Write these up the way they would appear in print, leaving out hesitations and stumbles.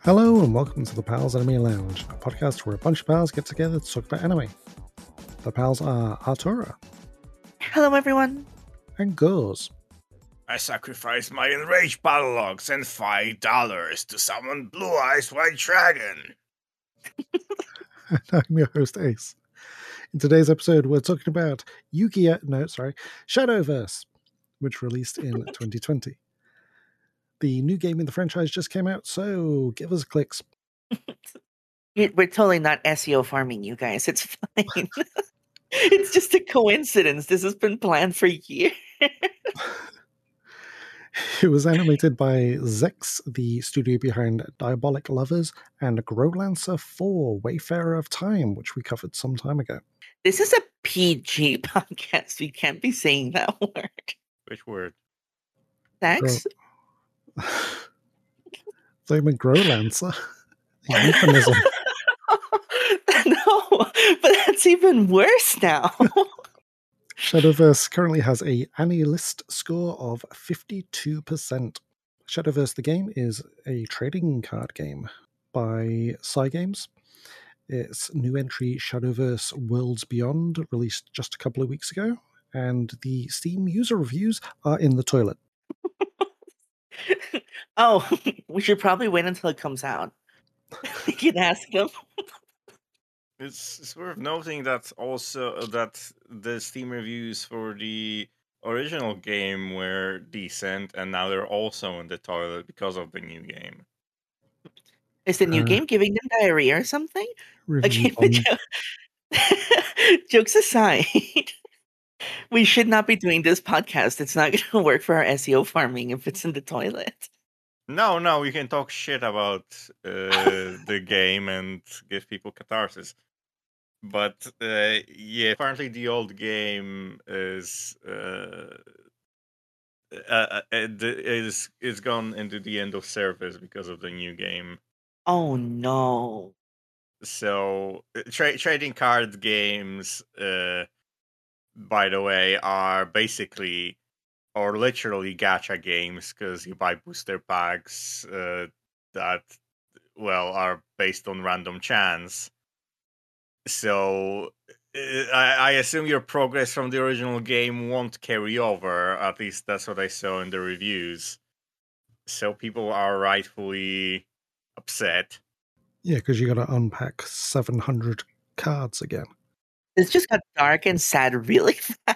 Hello and welcome to the Pals Anime Lounge, a podcast where a bunch of pals get together to talk about anime. The pals are Artura. Hello, everyone. And Goz. I sacrificed my enraged battle logs and $5 to summon Blue Eyes White Dragon. And I'm your host, Ace. In today's episode, we're talking about Shadowverse, which released in 2020. The new game in the franchise just came out, so give us clicks. We're totally not SEO farming, you guys. It's fine. It's just a coincidence. This has been planned for years. It was animated by Zex, the studio behind Diabolic Lovers, and Growlancer 4, Wayfarer of Time, which we covered some time ago. This is a PG podcast. We can't be saying that word. Which word? Sex? So you meant Growlancer? Euphemism. No, but that's even worse now. Shadowverse currently has a AniList score of 52%. Shadowverse, the game, is a trading card game by Cygames. Its new entry, Shadowverse Worlds Beyond, released just a couple of weeks ago, and the Steam user reviews are in the toilet. Oh, we should probably wait until it comes out. We can ask them. It's worth noting that also that the Steam reviews for the original game were decent, and now they're also in the toilet because of the new game. Is the new game giving them diarrhea or something? Review Okay, jokes aside, we should not be doing this podcast. It's not going to work for our SEO farming if it's in the toilet. No, we can talk shit about the game and give people catharsis. But yeah, apparently the old game is gone into the end of service because of the new game. Oh no! So trading card games, by the way, are basically or literally gacha games because you buy booster packs that are based on random chance. So I assume your progress from the original game won't carry over. At least that's what I saw in the reviews. So people are rightfully upset. Yeah, because you got to unpack 700 cards again. This just got dark and sad really fast.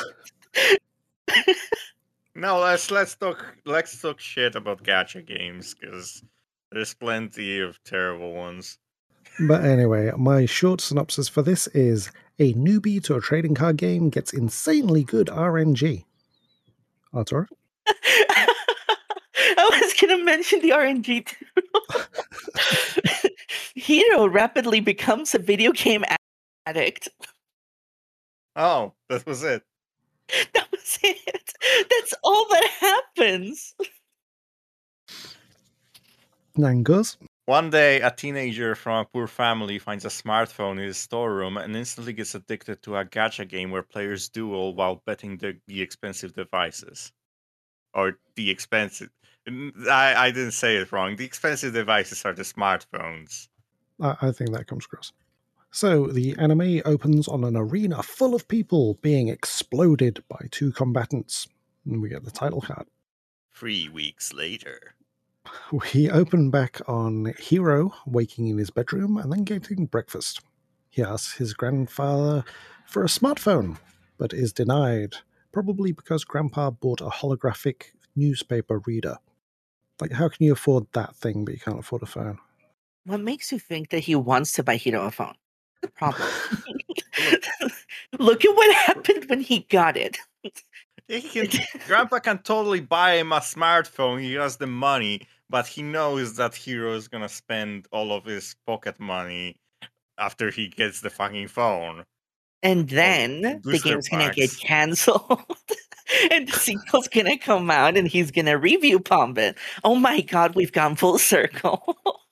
No, let's talk shit about gacha games because there's plenty of terrible ones. But anyway, my short synopsis for this is a newbie to a trading card game gets insanely good RNG. Artura? I was going to mention the RNG too. Hero rapidly becomes a video game addict. Oh, that was it. That was it. That's all that happens. Nangus? One day, a teenager from a poor family finds a smartphone in his storeroom and instantly gets addicted to a gacha game where players duel while betting the expensive devices. Or the expensive... I didn't say it wrong. The expensive devices are the smartphones. I think that comes across. So, the anime opens on an arena full of people being exploded by two combatants. And we get the title card. 3 weeks later. We open back on Hiro waking in his bedroom and then getting breakfast. He asks his grandfather for a smartphone, but is denied, probably because Grandpa bought a holographic newspaper reader. Like, how can you afford that thing, but you can't afford a phone? What makes you think that he wants to buy Hiro a phone? The problem. Look at what happened when he got it. Grandpa can totally buy him a smartphone. He has the money, but he knows that Hiro is gonna spend all of his pocket money after he gets the fucking phone. And then the game's gonna get canceled. And the sequel's gonna come out and he's gonna review pump it. Oh my god, we've gone full circle.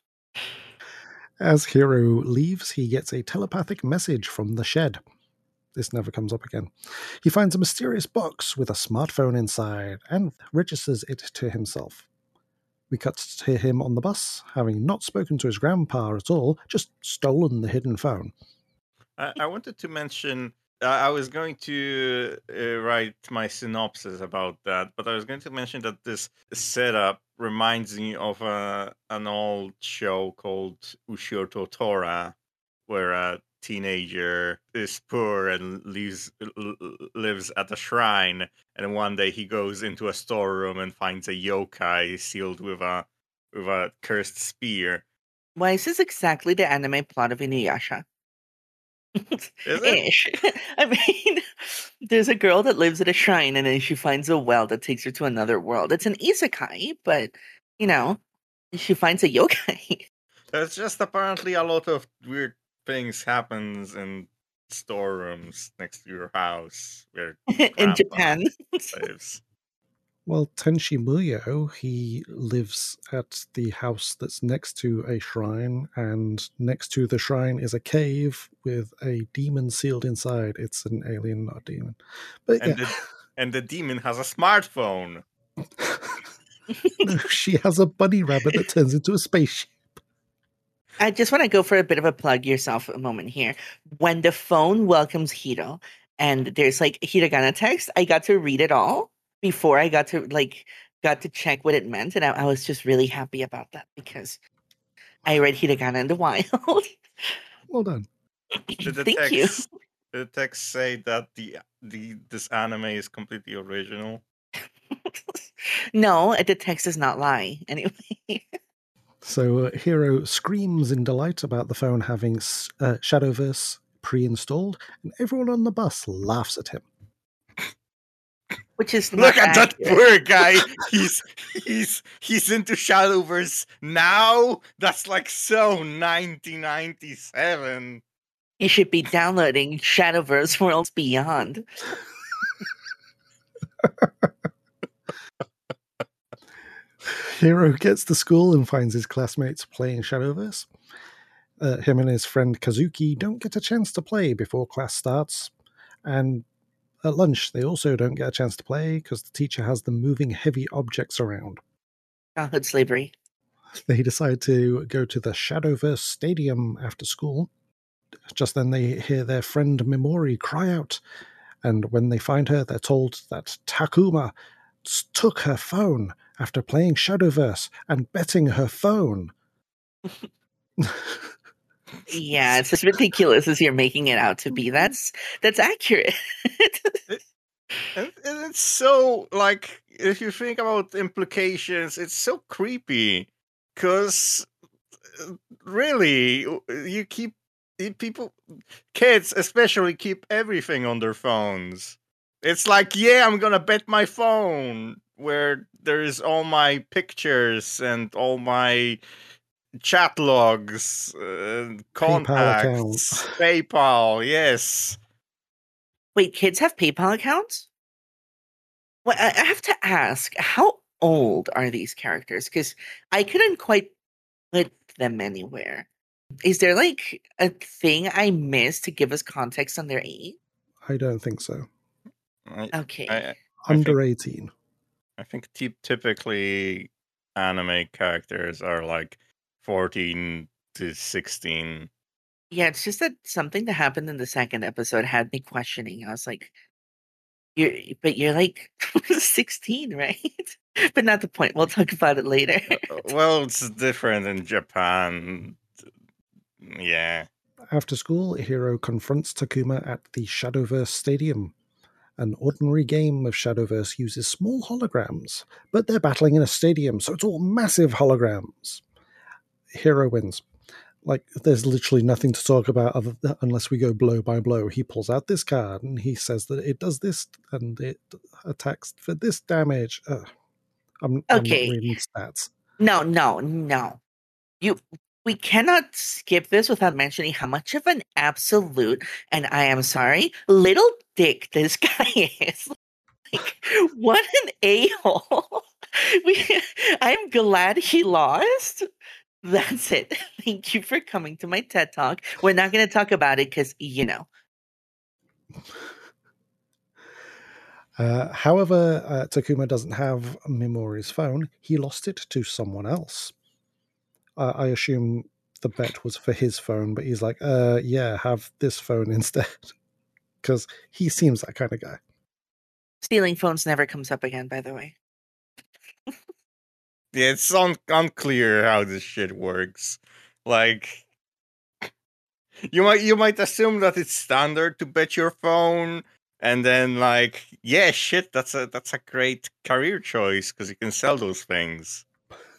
As Hiro leaves, he gets a telepathic message from the shed. This never comes up again. He finds a mysterious box with a smartphone inside and registers it to himself. We cut to him on the bus, having not spoken to his grandpa at all, just stolen the hidden phone. I wanted to mention, I was going to write my synopsis about that, but I was going to mention that this setup reminds me of an old show called Ushio Totora, where a teenager is poor and lives at a shrine, and one day he goes into a storeroom and finds a yokai sealed with a cursed spear. Why is this exactly the anime plot of Inuyasha? Is it? Ish. I mean, there's a girl that lives at a shrine and then she finds a well that takes her to another world. It's an isekai, but, she finds a yokai. There's just apparently a lot of weird things happens in storerooms next to your house where In Japan. lives. Well, Tenshi Muyo, he lives at the house that's next to a shrine, and next to the shrine is a cave with a demon sealed inside. It's an alien, not a demon. But and the demon has a smartphone. No, she has a bunny rabbit that turns into a spaceship. I just want to go for a bit of a plug yourself a moment here. When the phone welcomes Hiro and there's like hiragana text, I got to read it all before I got to check what it meant, and I was just really happy about that because I read hiragana in the wild. Well done. Thank you. Did the text say that this anime is completely original? No, the text does not lie. Anyway. So Hiro screams in delight about the phone having Shadowverse pre-installed, and everyone on the bus laughs at him. Which is look at that poor guy. He's into Shadowverse now. That's like so 1997. You should be downloading Shadowverse Worlds Beyond. Hiro gets to school and finds his classmates playing Shadowverse. Him and his friend Kazuki don't get a chance to play before class starts, and at lunch they also don't get a chance to play because the teacher has them moving heavy objects around. Childhood slavery. They decide to go to the Shadowverse Stadium after school. Just then they hear their friend Mimori cry out, and when they find her, they're told that Takuma took her phone after playing Shadowverse and betting her phone. Yeah, it's as ridiculous as you're making it out to be. That's accurate. And it's so, like, if you think about implications, it's so creepy. Because, really, kids especially, keep everything on their phones. It's like, yeah, I'm gonna bet my phone where there's all my pictures and all my chat logs, contacts, PayPal, yes. Wait, kids have PayPal accounts? Well, I have to ask, how old are these characters? Because I couldn't quite put them anywhere. Is there like a thing I missed to give us context on their age? I don't think so. Okay. Under 18. I think typically anime characters are like 14 to 16. Yeah, it's just that something that happened in the second episode had me questioning. I was like, you're like 16, right? But not the point. We'll talk about it later. Well, it's different in Japan. Yeah. After school, Hiro confronts Takuma at the Shadowverse Stadium. An ordinary game of Shadowverse uses small holograms, but they're battling in a stadium, so it's all massive holograms. Hiro wins. Like, there's literally nothing to talk about unless we go blow by blow. He pulls out this card, and he says that it does this, and it attacks for this damage. I'm not reading stats. No. We cannot skip this without mentioning how much of an absolute, and I am sorry, little dick this guy is. Like, what an a-hole. I'm glad he lost. That's it. Thank you for coming to my TED Talk. We're not going to talk about it because, However, Takuma doesn't have Mimori's phone. He lost it to someone else. I assume the bet was for his phone, but he's like, yeah, have this phone instead. Because he seems that kind of guy. Stealing phones never comes up again, by the way. Yeah, it's unclear how this shit works. Like, you might assume that it's standard to bet your phone, and then like, yeah, shit, that's a great career choice because you can sell those things.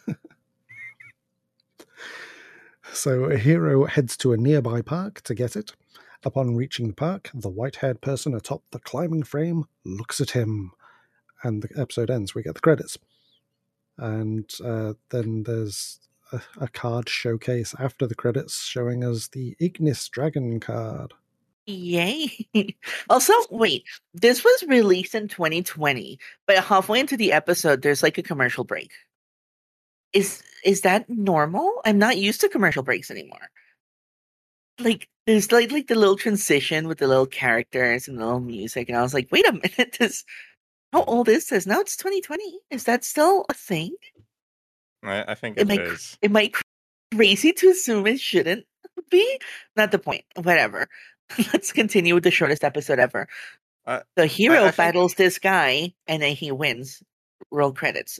So Hiro heads to a nearby park to get it. Upon reaching the park, the white-haired person atop the climbing frame looks at him, and the episode ends. We get the credits. And then there's a card showcase after the credits showing us the Ignis Dragon card. Yay. Also, wait, this was released in 2020, but halfway into the episode, there's like a commercial break. Is that normal? I'm not used to commercial breaks anymore. Like there's like the little transition with the little characters and the little music, and I was like, wait a minute, this how old is this? Now it's 2020. Is that still a thing? I think it is. Am I crazy to assume it shouldn't be? Not the point. Whatever. Let's continue with the shortest episode ever. The hero battles this guy, and then he wins. Roll credits.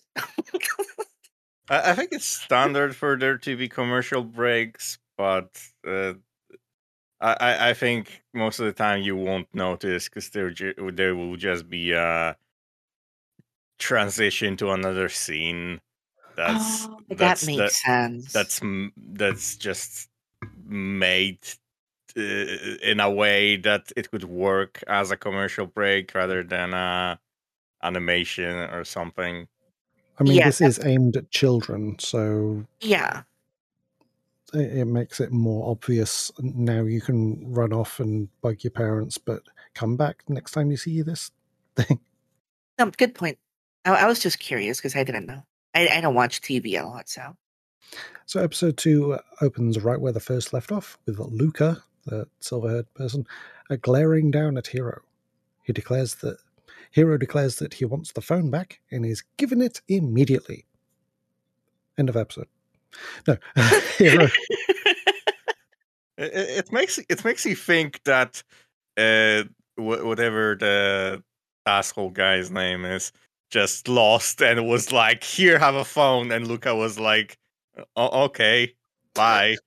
I think it's standard for there to be commercial breaks, but I think most of the time you won't notice because there will just be a transition to another scene. That makes sense. That's just made in a way that it could work as a commercial break rather than a animation or something. I mean, this is aimed at children, so yeah, it makes it more obvious. Now you can run off and bug your parents, but come back next time you see this thing. Good point. I was just curious because I didn't know. I don't watch TV a lot, so. So episode 2 opens right where the first left off, with Luca, the silver-haired person, glaring down at Hiro. Hiro declares that he wants the phone back and is given it immediately. End of episode. No, Hiro. It makes you think that whatever the asshole guy's name is just lost and was like, "Here, have a phone," and Luca was like, "Oh, okay, bye,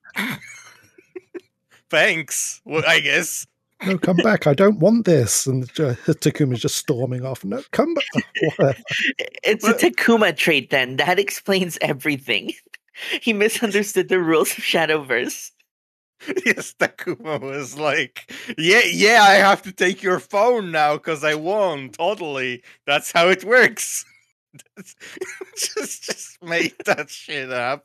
thanks." Well, I guess. No, come back! I don't want this. And Takuma's just storming off. No, come back! Whatever. It's a Takuma trait. Then that explains everything. He misunderstood the rules of Shadowverse. Yes, Takuma was like, yeah, I have to take your phone now because I won. Totally. That's how it works. just make that shit up.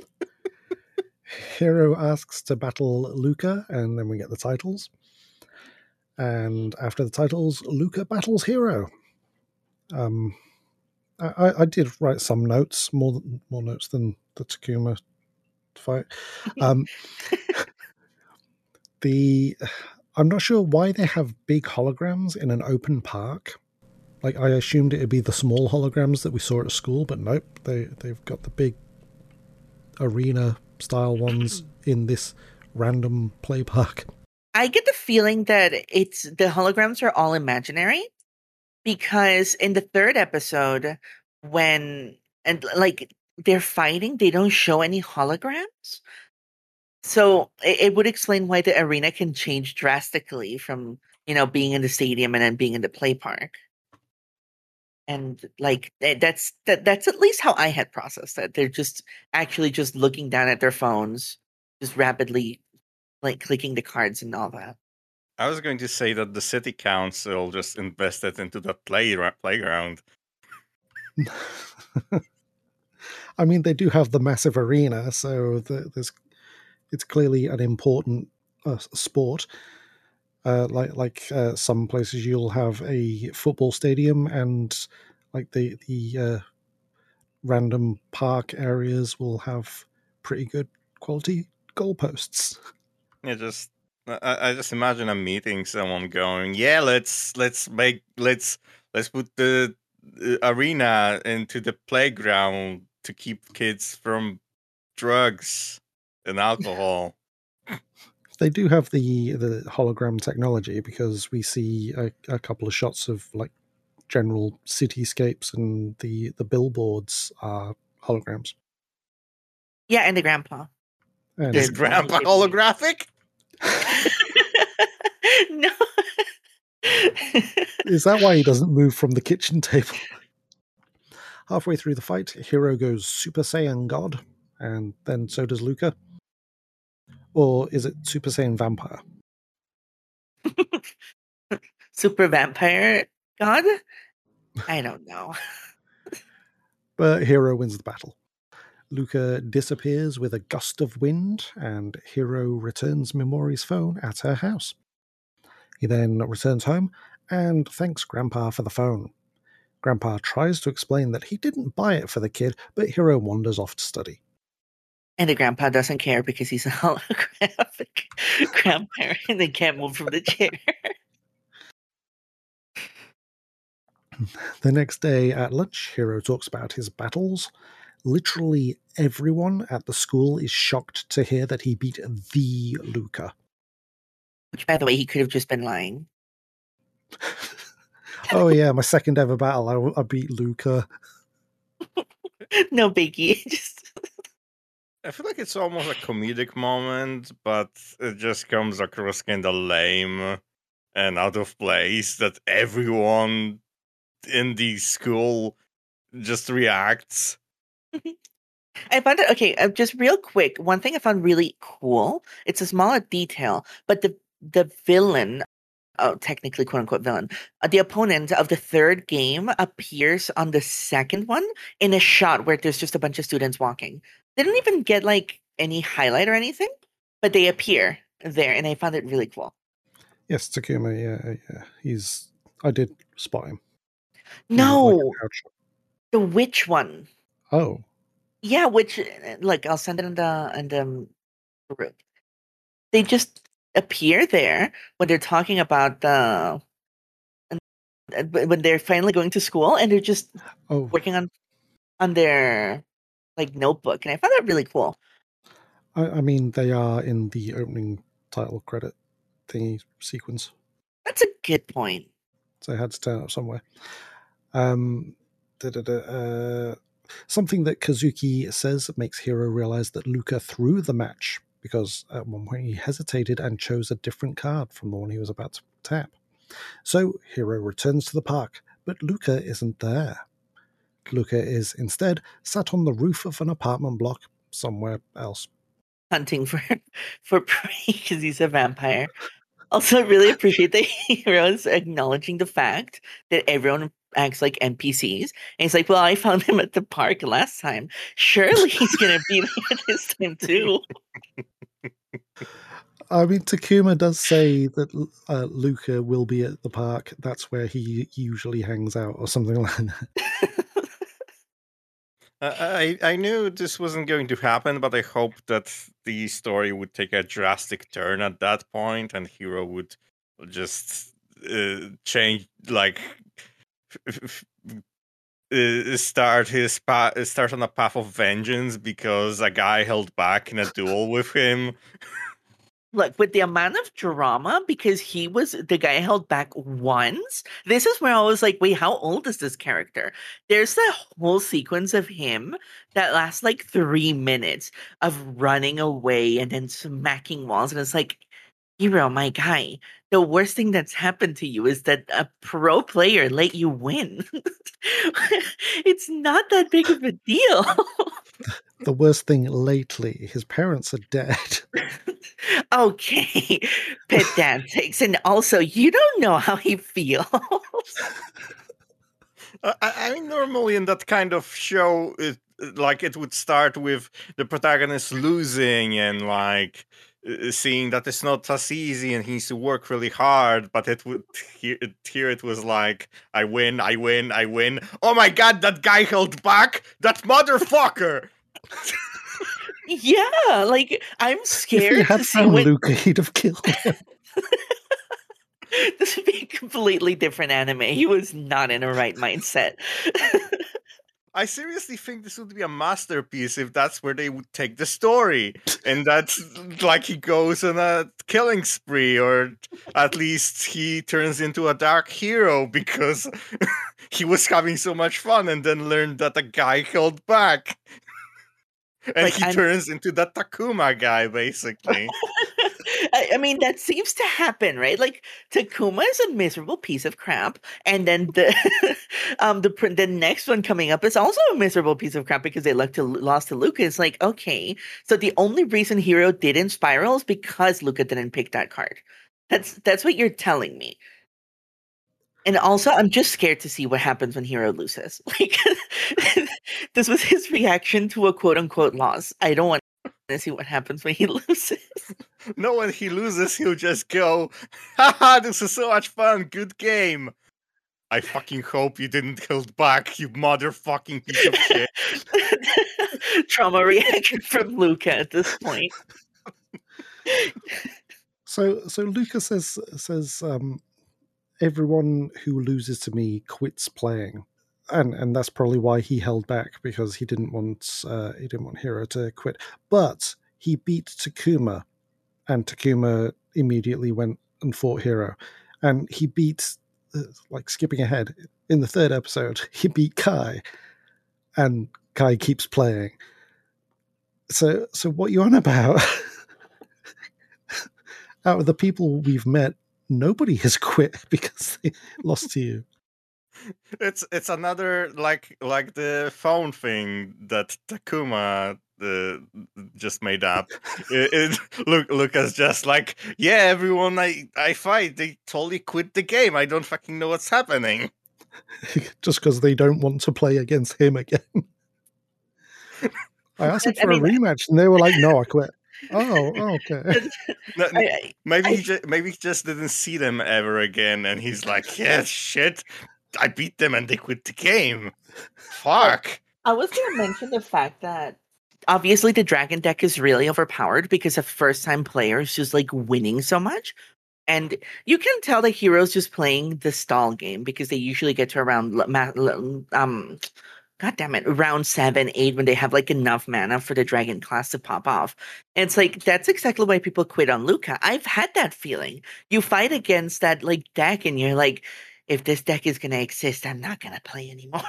Hiro asks to battle Luca, and then we get the titles. And after the titles, Luca battles Hiro. I did write some notes, more notes than the Takuma fight. I'm not sure why they have big holograms in an open park. Like, I assumed it would be the small holograms that we saw at school, but nope, they've got the big arena style ones in this random play park. I get the feeling that the holograms are all imaginary, because in the third episode, when they're fighting, they don't show any holograms. So it would explain why the arena can change drastically from, being in the stadium and then being in the play park. And that's at least how I had processed it. They're just actually just looking down at their phones, just rapidly clicking the cards and all that. I was going to say that the city council just invested into the playground. I mean, they do have the massive arena, so it's clearly an important sport. Some places you'll have a football stadium, and like the random park areas will have pretty good quality goalposts. Yeah, I just imagine a meeting, someone going, "Yeah, let's let's put the arena into the playground to keep kids from drugs and alcohol. They do have the hologram technology, because we see a couple of shots of like general cityscapes, and the billboards are holograms. Yeah, and the grandpa. And Is Grandpa holographic? No. is that why he doesn't move from the kitchen table? Halfway through the fight, Hero goes Super Saiyan God, and then so does Luca. Or is it Super Saiyan Vampire? Super vampire god? I don't know. But Hero wins the battle. Luca disappears with a gust of wind, and Hero returns Mimori's phone at her house. He then returns home and thanks Grandpa for the phone. Grandpa tries to explain that he didn't buy it for the kid, but Hero wanders off to study. And the grandpa doesn't care because he's a holographic grandparent and they can't move from the chair. The next day at lunch, Hero talks about his battles. Literally everyone at the school is shocked to hear that he beat the Luca. Which, by the way, he could have just been lying. Oh yeah, my second ever battle, I beat Luca. No biggie. Just I feel like it's almost a comedic moment, but it just comes across kind of lame and out of place that everyone in the school just reacts. I found it okay. Just real quick, one thing I found really cool. It's a smaller detail, but the villain, technically quote unquote villain, the opponent of the third game appears on the second one in a shot where there's just a bunch of students walking. They don't even get like any highlight or anything, but they appear there, and I found it really cool. Yes, Takuma. Yeah. I did spot him. No, the witch one. Oh. Yeah, which like I'll send it in the group. They just appear there when they're talking about when they're finally going to school, and they're just working on their like notebook, and I found that really cool. I mean, they are in the opening title credit thingy sequence. That's a good point. So I had to turn up somewhere. Something that Kazuki says makes Hero realize that Luca threw the match, because at one point he hesitated and chose a different card from the one he was about to tap. So Hero returns to the park, but Luca isn't there. Luca is instead sat on the roof of an apartment block somewhere else. Hunting for prey because he's a vampire. Also, I really appreciate that Hero's acknowledging the fact that everyone acts like NPCs. And he's like, well, I found him at the park last time. Surely he's going to be there this time too. I mean, Takuma does say that Luca will be at the park. That's where he usually hangs out or something like that. I knew this wasn't going to happen, but I hoped that the story would take a drastic turn at that point, and Hero would just change, like start on a path of vengeance because a guy held back in a duel with him. Look, with the amount of drama, because he was the guy held back once, this is where I was like, wait, how old is this character? There's that whole sequence of him that lasts like 3 minutes of running away and then smacking walls. And it's like, Hero, my guy, the worst thing that's happened to you is that a pro player let you win. It's not that big of a deal. The worst thing lately, his parents are dead. Okay, pedantics, and also you don't know how he feels. I mean, normally in that kind of show, it would start with the protagonist losing and like seeing that it's not as easy and he needs to work really hard. But here it was like, I win. Oh my god, that guy held back. That motherfucker. Yeah, like I'm scared. If he had found Luca, he'd have killed him. This would be a completely different anime. He was not in a right mindset. I seriously think this would be a masterpiece if that's where they would take the story. And that's like he goes on a killing spree, or at least he turns into a dark hero because he was having so much fun and then learned that a guy held back. And Like, he turns into the Takuma guy, basically. I mean, that seems to happen, right? Like Takuma is a miserable piece of crap, and then the next one coming up is also a miserable piece of crap because they lost to Luca. It's like, okay, so the only reason Hero didn't spiral is because Luca didn't pick that card. That's what you're telling me. And also, I'm just scared to see what happens when Hero loses. Like, this was his reaction to a quote unquote loss. I don't want to see what happens when he loses. No, when he loses, he'll just go, haha, this is so much fun, good game. I fucking hope you didn't hold back, you motherfucking piece of shit. Trauma reaction from Luca at this point. So Luca says everyone who loses to me quits playing, and that's probably why he held back, because he didn't want Hero to quit. But he beat Takuma, and Takuma immediately went and fought Hero, and he beat, like skipping ahead, in the third episode, he beat Kai, and Kai keeps playing. So what you on about? Out of the people we've met, nobody has quit because they lost to you. It's another like the phone thing that Takuma just made up. Lucas just like, yeah, everyone I fight, they totally quit the game. I don't fucking know what's happening. Just because they don't want to play against him again. I asked them for a rematch, and they were like, "No, I quit." Oh, okay. Maybe he just didn't see them ever again, and he's like, "Yeah, shit, I beat them, and they quit the game. Fuck." I was going to mention the fact that obviously the Dragon deck is really overpowered because of first-time players just like winning so much. And you can tell the Hero's just playing the stall game because they usually get to around God damn it, round 7, 8 when they have like enough mana for the Dragon class to pop off. And it's like that's exactly why people quit on Luca. I've had that feeling. You fight against that like deck and you're like, if this deck is gonna exist, I'm not gonna play anymore.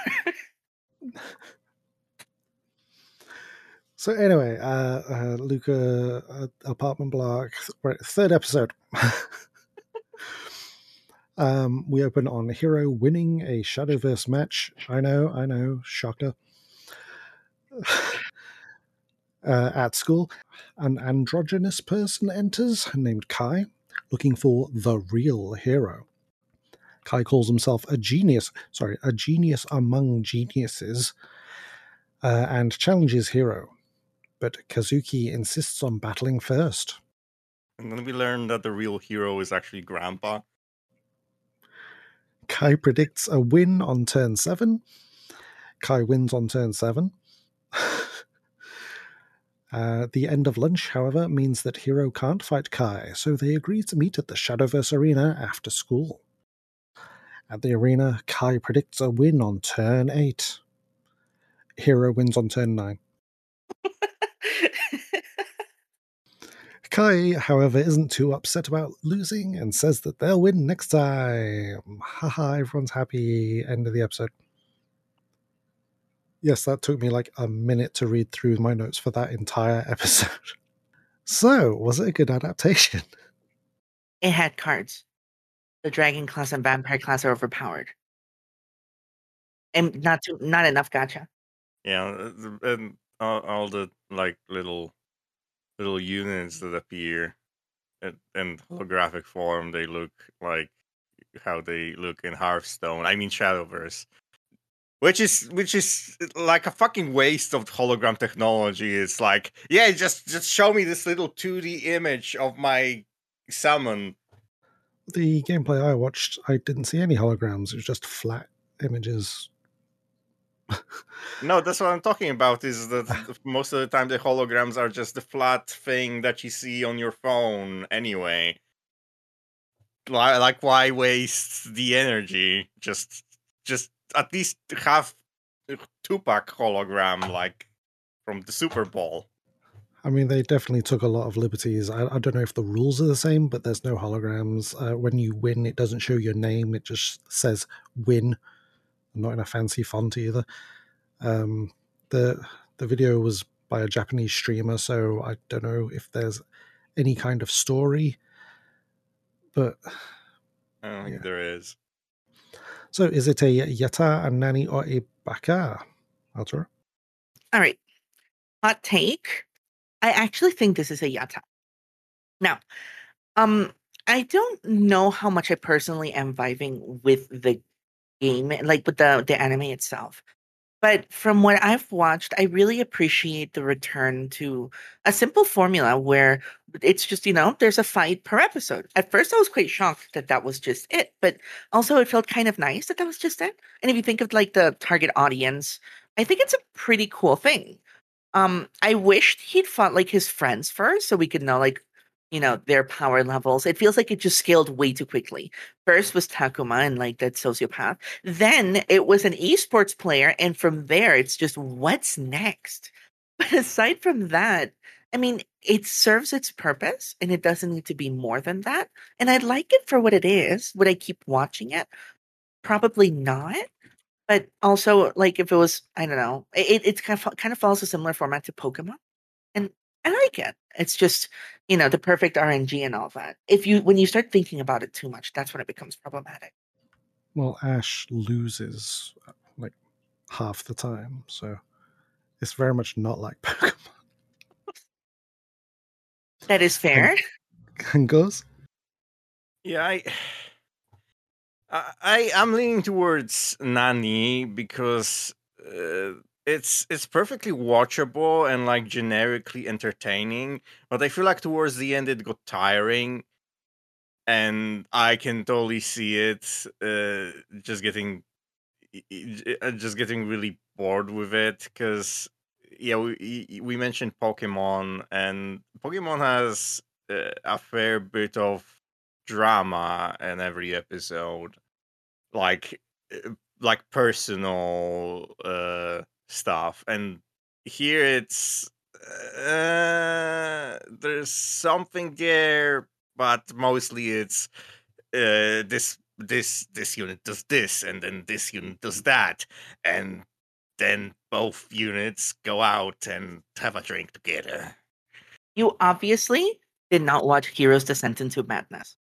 So anyway, Luca, apartment block, third episode. We open on Hero winning a Shadowverse match. I know, shocker. At school, an androgynous person enters named Kai, looking for the real Hero. Kai calls himself a genius among geniuses, and challenges Hero. But Kazuki insists on battling first. And then we learn that the real Hero is actually Grandpa. Kai predicts a win on turn 7. Kai wins on turn 7. The end of lunch, however, means that Hero can't fight Kai, so they agree to meet at the Shadowverse Arena after school. At the arena, Kai predicts a win on turn 8. Hero wins on turn 9. Kai, however, isn't too upset about losing and says that they'll win next time. Haha, everyone's happy. End of the episode. Yes, that took me like a minute to read through my notes for that entire episode. So, was it a good adaptation? It had cards. The Dragon class and Vampire class are overpowered. And not enough gacha. Yeah, and all the like little units that appear in holographic form, they look like how they look in Hearthstone. I mean Shadowverse. Which is like a fucking waste of hologram technology. It's like, yeah, just show me this little 2D image of my summon. The gameplay I watched, I didn't see any holograms. It was just flat images. No, that's what I'm talking about, is that most of the time the holograms are just the flat thing that you see on your phone anyway. like why waste the energy? Just at least have Tupac hologram like from the Super Bowl. I mean, they definitely took a lot of liberties. I don't know if the rules are the same, but there's no holograms. When you win, it doesn't show your name; it just says "win," not in a fancy font either. The video was by a Japanese streamer, so I don't know if there's any kind of story. But I don't think there is. So, is it a Yatta, a Nani, or a Baka? Altura? All right. Hot take. I actually think this is a Yatta. Now, I don't know how much I personally am vibing with the game, like with the anime itself. But from what I've watched, I really appreciate the return to a simple formula where it's just, there's a fight per episode. At first, I was quite shocked that that was just it, but also it felt kind of nice that that was just it. And if you think of like the target audience, I think it's a pretty cool thing. I wished he'd fought like his friends first so we could know like, their power levels. It feels like it just scaled way too quickly. First was Takuma and like that sociopath. Then it was an esports player, and from there it's just what's next. But aside from that, I mean, it serves its purpose and it doesn't need to be more than that. And I like it for what it is. Would I keep watching it? Probably not. But also, like, if it was, I don't know, it's kind of follows a similar format to Pokemon, and I like it. It's just, the perfect RNG and all that. When you start thinking about it too much, that's when it becomes problematic. Well, Ash loses like half the time, so it's very much not like Pokemon. That is fair. And goes? Yeah, I'm leaning towards Nani because it's perfectly watchable and like generically entertaining, but I feel like towards the end it got tiring, and I can totally see it just getting really bored with it because yeah, we mentioned Pokemon, and Pokemon has a fair bit of drama in every episode, like personal stuff, and here it's there's something there, but mostly it's this unit does this, and then this unit does that, and then both units go out and have a drink together. You obviously did not watch Heroes Descent into Madness.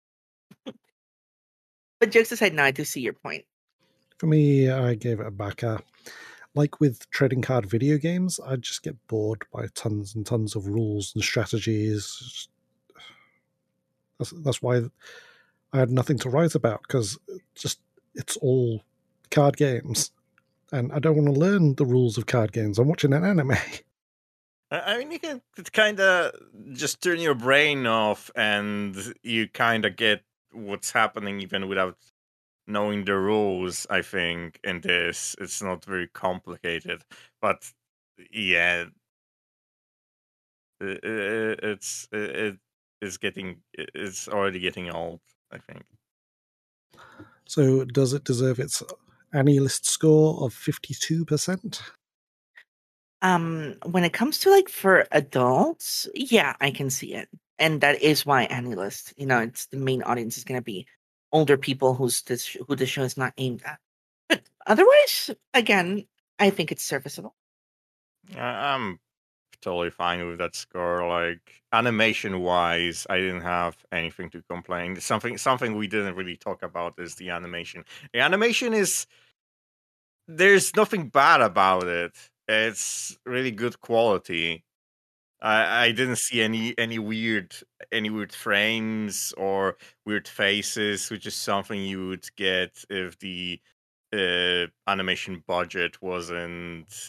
But jokes aside, now I do see your point. For me, I gave it a Baka. Like with trading card video games, I just get bored by tons and tons of rules and strategies. That's why I had nothing to write about, because it's all card games. And I don't want to learn the rules of card games. I'm watching an anime. I mean, you can kind of just turn your brain off, and you kind of get what's happening even without knowing the rules. I think in this, it's not very complicated, but yeah, it's already getting old, I think. So does it deserve its AniList score of 52%? When it comes to like for adults, yeah, I can see it. And that is why AniList, it's the main audience is going to be older people who the show is not aimed at. But otherwise, again, I think it's serviceable. I'm totally fine with that score. Like animation wise, I didn't have anything to complain. Something we didn't really talk about is the animation. The animation there's nothing bad about it. It's really good quality. I didn't see any weird frames or weird faces, which is something you would get if the animation budget wasn't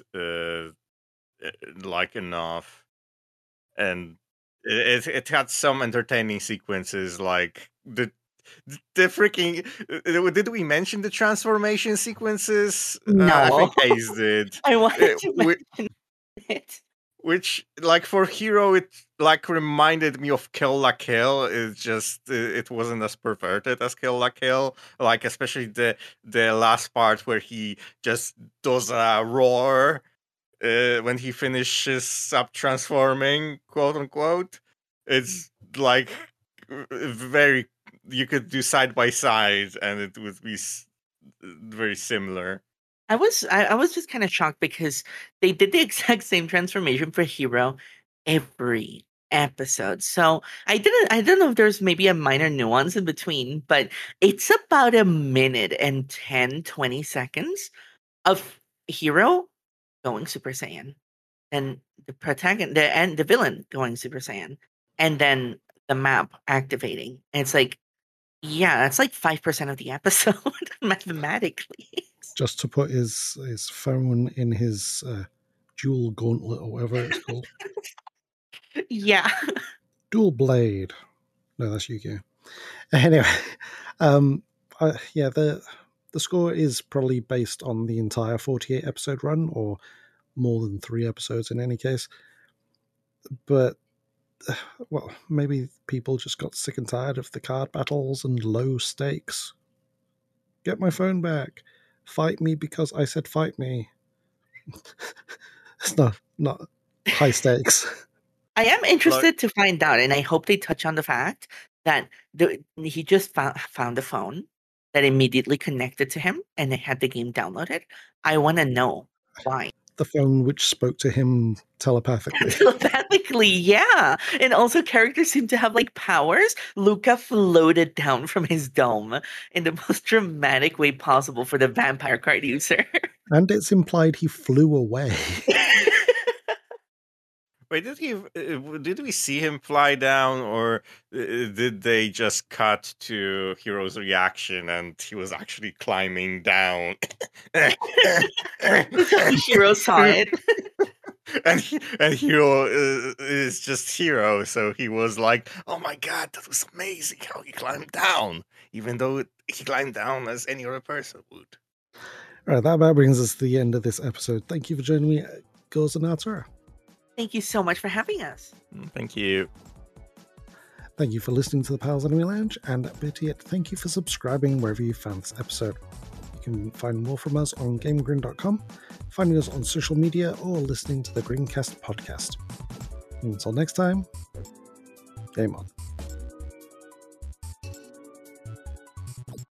like enough. And it had some entertaining sequences, like the freaking. Did we mention the transformation sequences? No. I think Ace did. I wanted to mention it. which, like, for Hero, it like reminded me of Kill La Kill. It wasn't as perverted as Kill La Kill. Like, especially the last part where he just does a roar when he finishes up transforming, quote unquote. It's like very, you could do side by side, and it would be very similar. I was just kind of shocked because they did the exact same transformation for Hero every episode. So I don't know if there's maybe a minor nuance in between, but it's about a minute and 10, 20 seconds of Hero going Super Saiyan, and the protagonist and the villain going Super Saiyan, and then the map activating. And it's like, yeah, that's like 5% of the episode mathematically. Just to put his phone in his dual gauntlet or whatever it's called. Yeah. Dual blade. No, that's Yu-Gi-Oh. Anyway, yeah, the score is probably based on the entire 48 episode run, or more than 3 episodes in any case. But well, maybe people just got sick and tired of the card battles and low stakes. Get my phone back. Fight me because I said fight me. It's not high stakes. I am interested to find out, and I hope they touch on the fact that he just found a phone that immediately connected to him and they had the game downloaded. I want to know why. The phone which spoke to him telepathically. Telepathically, yeah. And also characters seem to have like powers. Luca floated down from his dome in the most dramatic way possible for the vampire card user. And it's implied he flew away. Wait, did we see him fly down, or did they just cut to Hero's reaction and he was actually climbing down? Hero saw it. and Hero is just Hero, so he was like, "Oh my god, that was amazing how he climbed down," even though he climbed down as any other person would. Right, that about brings us to the end of this episode. Thank you for joining me, Goz and Artura. Thank you so much for having us. Thank you. Thank you for listening to the Pals Anime Lounge, and better yet, thank you for subscribing wherever you found this episode. You can find more from us on GameGrin.com, finding us on social media, or listening to the Grincast podcast. Until next time, game on.